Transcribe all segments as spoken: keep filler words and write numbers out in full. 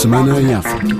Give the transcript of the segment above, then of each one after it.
Semana em África.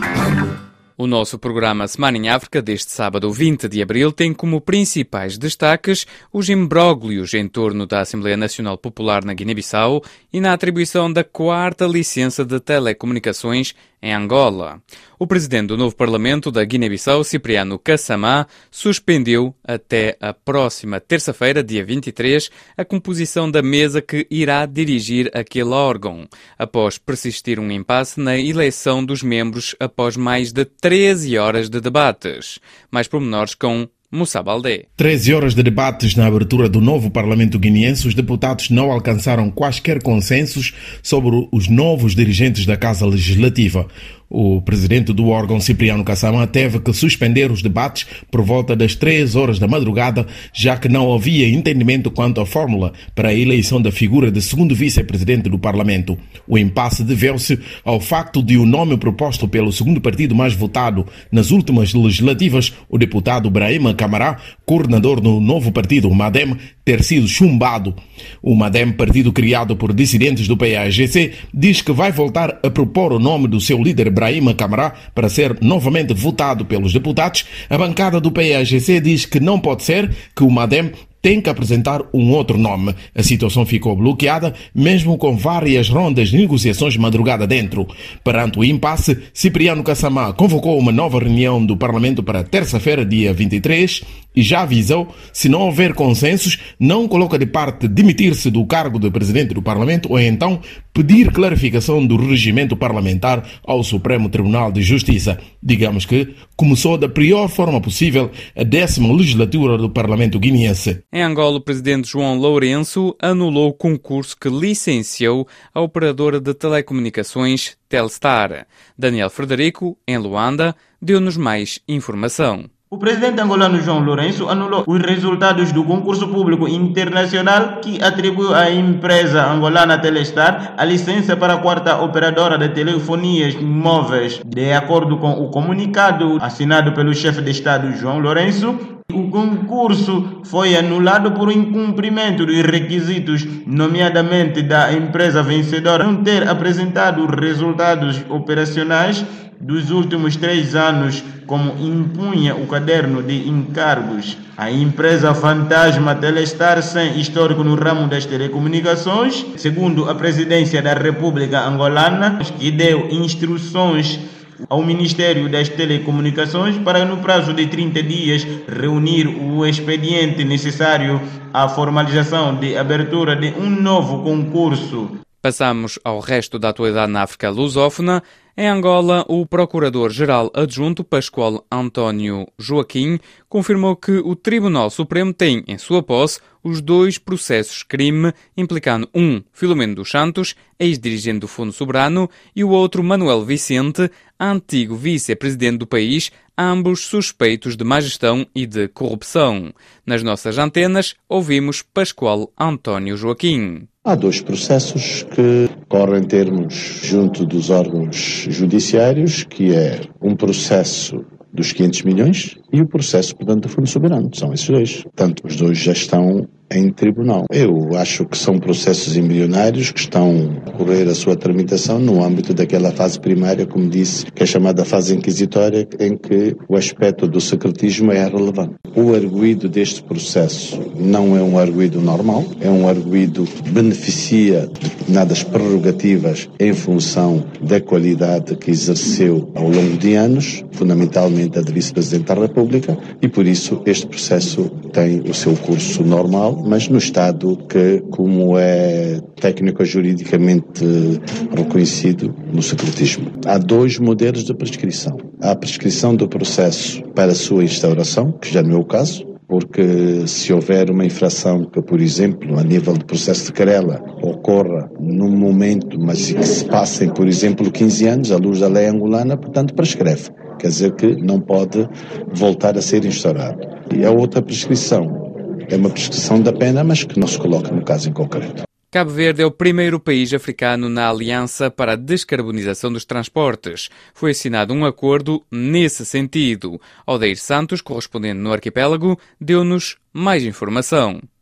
O nosso programa Semana em África deste sábado vinte de abril tem como principais destaques os imbróglios em torno da Assembleia Nacional Popular na Guiné-Bissau e na atribuição da quarta licença de telecomunicações em Angola. O presidente do novo Parlamento da Guiné-Bissau, Cipriano Kassamá, suspendeu até a próxima terça-feira, dia vinte e três, a composição da mesa que irá dirigir aquele órgão, após persistir um impasse na eleição dos membros após mais de treze horas de debates. Mais pormenores com Moussa Baldé. treze horas de debates na abertura do novo Parlamento guineense, os deputados não alcançaram quaisquer consensos sobre os novos dirigentes da Casa Legislativa. O presidente do órgão, Cipriano Kassamá, teve que suspender os debates por volta das três horas da madrugada, já que não havia entendimento quanto à fórmula para a eleição da figura de segundo vice-presidente do Parlamento. O impasse deveu-se ao facto de o nome proposto pelo segundo partido mais votado nas últimas legislativas, o deputado Brahima Camará, coordenador do novo partido, o MADEM, ter sido chumbado. O MADEM, partido criado por dissidentes do P A G C, diz que vai voltar a propor o nome do seu líder Brahima Camará para ser novamente votado pelos deputados. A bancada do P A G C diz que não pode ser, que o MADEM tem que apresentar um outro nome. A situação ficou bloqueada, mesmo com várias rondas de negociações de madrugada dentro. Perante o impasse, Cipriano Kassamá convocou uma nova reunião do Parlamento para terça-feira, dia vinte e três, e já avisou, se não houver consensos, não coloca de parte demitir-se do cargo de presidente do Parlamento ou então pedir clarificação do regimento parlamentar ao Supremo Tribunal de Justiça. Digamos que começou da pior forma possível a décima legislatura do Parlamento guineense. Em Angola, o presidente João Lourenço anulou o concurso que licenciou a operadora de telecomunicações Telstar. Daniel Frederico, em Luanda, deu-nos mais informação. O presidente angolano João Lourenço anulou os resultados do concurso público internacional que atribuiu à empresa angolana Telstar a licença para a quarta operadora de telefonias móveis. De acordo com o comunicado assinado pelo chefe de Estado João Lourenço, o concurso foi anulado por incumprimento dos requisitos, nomeadamente da empresa vencedora não ter apresentado resultados operacionais dos últimos três anos, como impunha o caderno de encargos. A empresa fantasma Telstar, sem histórico no ramo das telecomunicações, segundo a presidência da República Angolana, que deu instruções ao Ministério das Telecomunicações para, no prazo de trinta dias, reunir o expediente necessário à formalização de abertura de um novo concurso. Passamos ao resto da atualidade na África lusófona. Em Angola, o Procurador-Geral Adjunto Pascoal António Joaquim confirmou que o Tribunal Supremo tem em sua posse os dois processos-crime, implicando um, Filomeno dos Santos, ex-dirigente do Fundo Soberano, e o outro, Manuel Vicente, antigo vice-presidente do país, ambos suspeitos de má gestão e de corrupção. Nas nossas antenas, ouvimos Pascoal António Joaquim. Há dois processos que correm termos junto dos órgãos judiciários, que é um processo dos quinhentos milhões e o processo, portanto, do Fundo Soberano. São esses dois. Portanto, os dois já estão em tribunal. Eu acho que são processos embrionários que estão a correr a sua tramitação no âmbito daquela fase primária, como disse, que é chamada fase inquisitória, em que o aspecto do secretismo é relevante. O arguido deste processo não é um arguido normal, é um arguido que beneficia de determinadas prerrogativas em função da qualidade que exerceu ao longo de anos, fundamentalmente a de vice-presidente da República, e por isso este processo tem o seu curso normal, mas no estado que, como é técnico-juridicamente reconhecido, no secretismo. Há dois modelos de prescrição. Há a prescrição do processo para a sua instauração, que já não é o caso, porque se houver uma infração que, por exemplo, a nível de processo de querela, ocorra num momento, mas que se passem, por exemplo, quinze anos, à luz da lei angolana, portanto, prescreve. Quer dizer que não pode voltar a ser instaurado. E a outra prescrição é uma prescrição da pena, mas que não se coloca no caso em concreto. Cabo Verde é o primeiro país africano na Aliança para a Descarbonização dos Transportes. Foi assinado um acordo nesse sentido. Odair Santos, correspondente no arquipélago, deu-nos mais informação.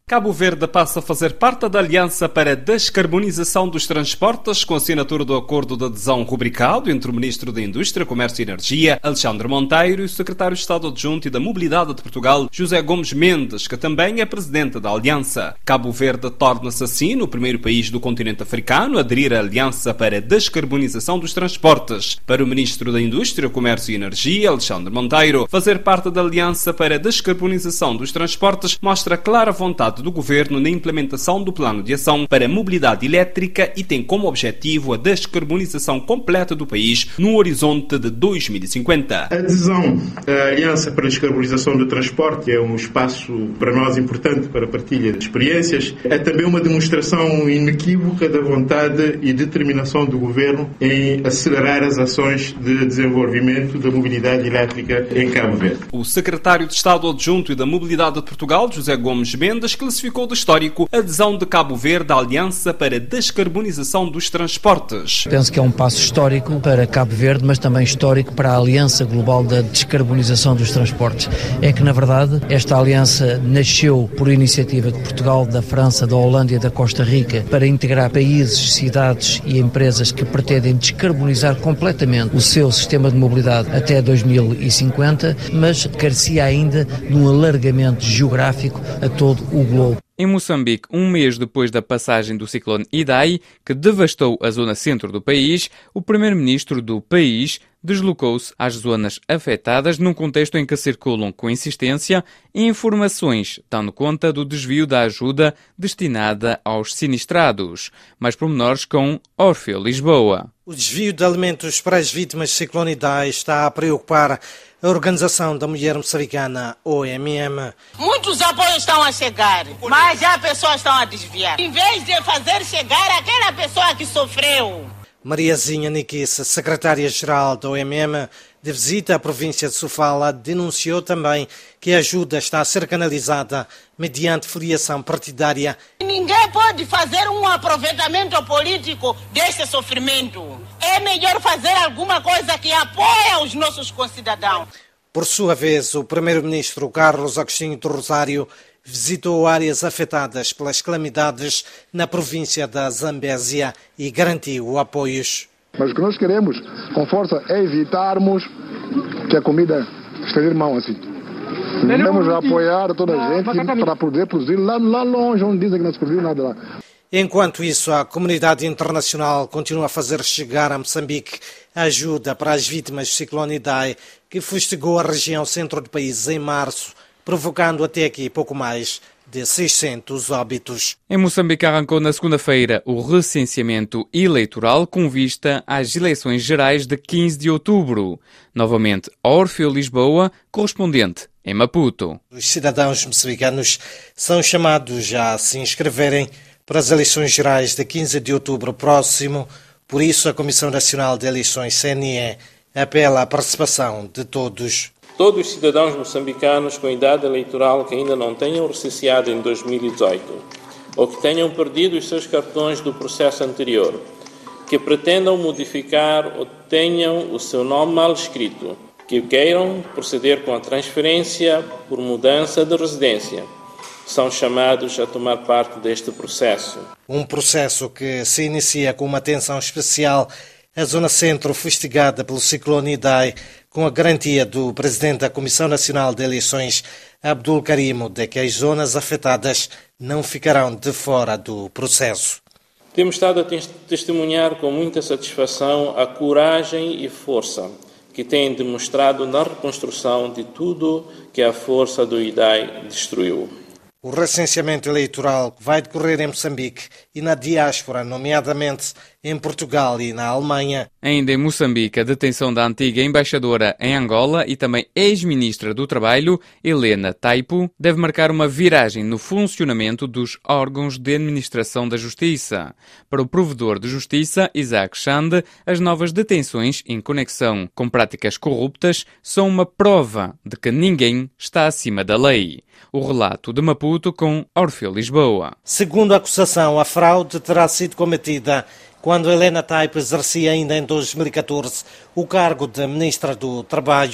Cabo Verde passa a fazer parte da Aliança para a Descarbonização dos Transportes, com a assinatura do acordo de adesão rubricado entre o Ministro da Indústria, Comércio e Energia, Alexandre Monteiro, e o Secretário de Estado Adjunto e da Mobilidade de Portugal, José Gomes Mendes, que também é presidente da Aliança. Cabo Verde torna-se assim o primeiro país do continente africano a aderir à Aliança para a Descarbonização dos Transportes. Para o Ministro da Indústria, Comércio e Energia, Alexandre Monteiro, fazer parte da Aliança para a Descarbonização dos Transportes mostra clara vontade do Governo na implementação do Plano de Ação para a Mobilidade Elétrica e tem como objetivo a descarbonização completa do país no horizonte de dois mil e cinquenta. A adesão à Aliança para a Descarbonização do Transporte é um espaço para nós importante para a partilha de experiências. É também uma demonstração inequívoca da vontade e determinação do Governo em acelerar as ações de desenvolvimento da mobilidade elétrica em Cabo Verde. O Secretário de Estado Adjunto e da Mobilidade de Portugal, José Gomes Mendes, classificou de histórico a adesão de Cabo Verde à Aliança para a Descarbonização dos Transportes. Penso que é um passo histórico para Cabo Verde, mas também histórico para a Aliança Global da Descarbonização dos Transportes. É que, na verdade, esta aliança nasceu por iniciativa de Portugal, da França, da Holanda e da Costa Rica para integrar países, cidades e empresas que pretendem descarbonizar completamente o seu sistema de mobilidade até dois mil e cinquenta, mas carecia ainda de um alargamento geográfico a todo o globo. Em Moçambique, um mês depois da passagem do ciclone Idai, que devastou a zona centro do país, o primeiro-ministro do país deslocou-se às zonas afetadas num contexto em que circulam com insistência informações dando conta do desvio da ajuda destinada aos sinistrados. Mais pormenores com Orfeu Lisboa. O desvio de alimentos para as vítimas do ciclone Idai está a preocupar a Organização da Mulher Moçambicana, O M M. Muitos apoios estão a chegar, mas já pessoas estão a desviar. Em vez de fazer chegar aquela pessoa que sofreu. Mariazinha Niquice, secretária-geral da O M M, de visita à província de Sofala, denunciou também que a ajuda está a ser canalizada mediante filiação partidária. Ninguém pode fazer um aproveitamento político deste sofrimento. É melhor fazer alguma coisa que apoie os nossos concidadãos. Por sua vez, o primeiro-ministro Carlos Agostinho do Rosário visitou áreas afetadas pelas calamidades na província da Zambésia e garantiu apoios. Mas o que nós queremos, com força, é evitarmos que a comida estender mão assim. Devemos apoiar toda a gente para poder produzir lá, lá longe, onde dizem que não se produziu nada lá. Enquanto isso, a comunidade internacional continua a fazer chegar a Moçambique ajuda para as vítimas do ciclone Idai, que fustigou a região centro do país em março, provocando até aqui pouco mais de seiscentos óbitos. Em Moçambique arrancou na segunda-feira o recenseamento eleitoral com vista às eleições gerais de quinze de outubro. Novamente, Orfeu Lisboa, correspondente em Maputo. Os cidadãos moçambicanos são chamados a se inscreverem para as eleições gerais de quinze de outubro próximo. Por isso, a Comissão Nacional de Eleições, C N E, apela à participação de todos. Todos os cidadãos moçambicanos com idade eleitoral que ainda não tenham recenseado em dois mil e dezoito ou que tenham perdido os seus cartões do processo anterior, que pretendam modificar ou tenham o seu nome mal escrito, que queiram proceder com a transferência por mudança de residência, são chamados a tomar parte deste processo. Um processo que se inicia com uma atenção especial à zona centro fustigada pelo ciclone Idai, com a garantia do Presidente da Comissão Nacional de Eleições, Abdul Karimo, de que as zonas afetadas não ficarão de fora do processo. Temos estado a testemunhar com muita satisfação a coragem e força que têm demonstrado na reconstrução de tudo que a força do Idai destruiu. O recenseamento eleitoral vai decorrer em Moçambique e na diáspora, nomeadamente em Portugal e na Alemanha. Ainda em Moçambique, a detenção da antiga embaixadora em Angola e também ex-ministra do Trabalho, Helena Taipo, deve marcar uma viragem no funcionamento dos órgãos de administração da Justiça. Para o provedor de Justiça, Isaac Chande, as novas detenções em conexão com práticas corruptas são uma prova de que ninguém está acima da lei. O relato de Maputo com Orfeu Lisboa. Segundo a acusação, a fraude terá sido cometida quando Helena Taipo exercia ainda em dois mil e catorze o cargo de Ministra do Trabalho.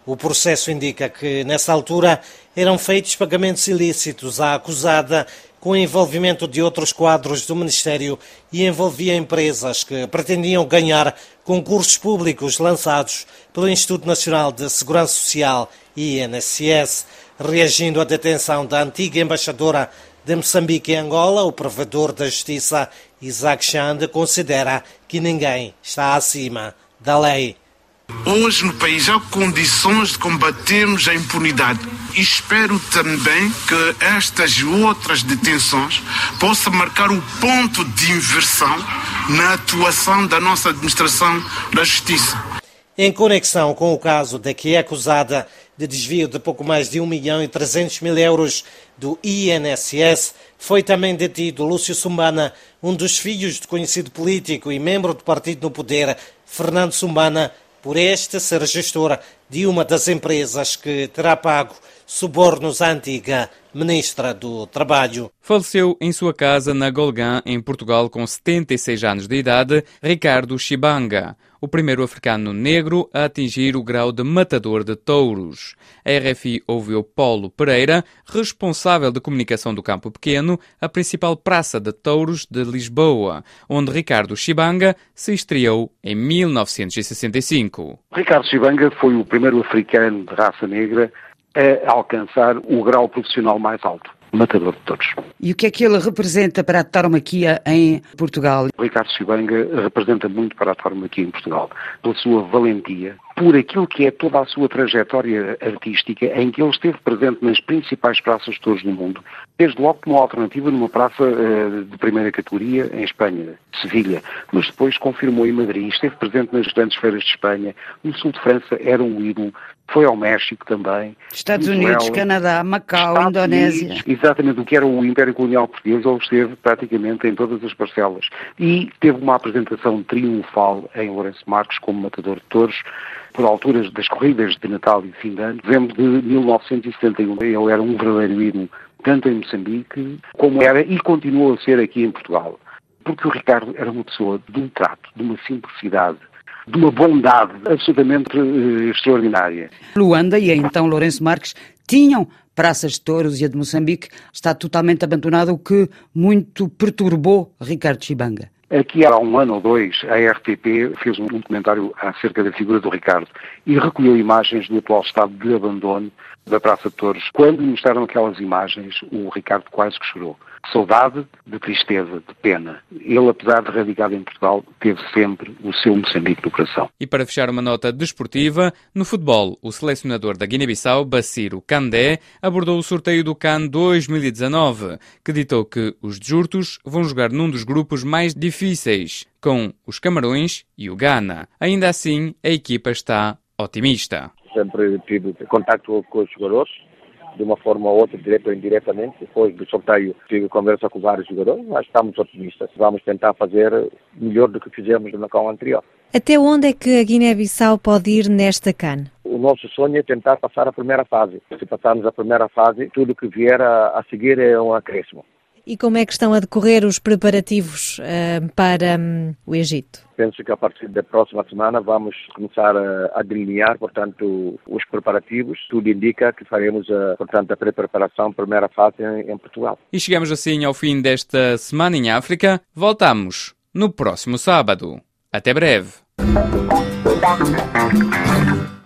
O processo indica que, nessa altura, eram feitos pagamentos ilícitos à acusada com envolvimento de outros quadros do Ministério e envolvia empresas que pretendiam ganhar concursos públicos lançados pelo Instituto Nacional de Segurança Social, I N S S. Reagindo à detenção da antiga embaixadora de Moçambique em Angola, o provedor da Justiça, Isaac Xande, considera que ninguém está acima da lei. Hoje no país há condições de combatermos a impunidade e espero também que estas e outras detenções possam marcar o ponto de inversão na atuação da nossa administração da justiça. Em conexão com o caso de que é acusada de desvio de pouco mais de um milhão e trezentos mil euros do I N S S, foi também detido Lúcio Sumbana, um dos filhos do conhecido político e membro do partido no poder, Fernando Sumbana, por este ser gestor de uma das empresas que terá pago subornos à antiga Ministra do Trabalho. Faleceu em sua casa na Golgã, em Portugal, com setenta e seis anos de idade, Ricardo Chibanga, o primeiro africano negro a atingir o grau de matador de touros. A R F I ouviu Paulo Pereira, responsável de comunicação do Campo Pequeno, a principal praça de touros de Lisboa, onde Ricardo Chibanga se estreou em mil novecentos e sessenta e cinco. Ricardo Chibanga foi o primeiro africano de raça negra a alcançar o grau profissional mais alto, matador de touros. E o que é que ele representa para a tauromaquia em Portugal? Ricardo Chibanga representa muito para a tauromaquia em Portugal, pela sua valentia, por aquilo que é toda a sua trajetória artística, em que ele esteve presente nas principais praças de touros do mundo, desde logo como alternativa numa praça uh, de primeira categoria em Espanha, Sevilha, mas depois confirmou em Madrid, esteve presente nas grandes feiras de Espanha, no sul de França era um ídolo, foi ao México também. Estados Unidos, Canadá, Macau, Estados Indonésia. Unidos, exatamente, o que era o Império Colonial Português, ele esteve praticamente em todas as parcelas. E teve uma apresentação triunfal em Lourenço Marques como matador de touros, por alturas das corridas de Natal e de fim de ano, dezembro de mil novecentos e setenta e um. Ele era um verdadeiro ídolo, tanto em Moçambique, como era e continuou a ser aqui em Portugal. Porque o Ricardo era uma pessoa de um trato, de uma simplicidade, de uma bondade absolutamente uh, extraordinária. Luanda e então Lourenço Marques tinham praças de touros e a de Moçambique está totalmente abandonada, o que muito perturbou Ricardo Chibanga. Aqui há um ano ou dois, a R T P fez um documentário acerca da figura do Ricardo e recolheu imagens do atual estado de abandono da Praça de Touros. Quando mostraram aquelas imagens, o Ricardo quase que chorou. Saudade, de tristeza, de pena. Ele, apesar de radicado em Portugal, teve sempre o seu Moçambique no coração. E para fechar uma nota desportiva, no futebol, o selecionador da Guiné-Bissau, Bassirou Kandé, abordou o sorteio do CAN dois mil e dezanove, que ditou que os djurtos vão jogar num dos grupos mais difíceis, com os Camarões e o Ghana. Ainda assim, a equipa está otimista. Sempre tive contato com os jogadores, de uma forma ou outra, direta ou indiretamente. Depois do sorteio, tive conversa com vários jogadores, mas estamos otimistas. Vamos tentar fazer melhor do que fizemos na CAN anterior. Até onde é que a Guiné-Bissau pode ir nesta CAN? O nosso sonho é tentar passar a primeira fase. Se passarmos a primeira fase, tudo que vier a, a seguir é um acréscimo. E como é que estão a decorrer os preparativos uh, para um, o Egito? Penso que a partir da próxima semana vamos começar a, a delinear, portanto, os preparativos. Tudo indica que faremos, a, portanto, a pré-preparação, primeira fase em, em Portugal. E chegamos assim ao fim desta Semana em África. Voltamos no próximo sábado. Até breve.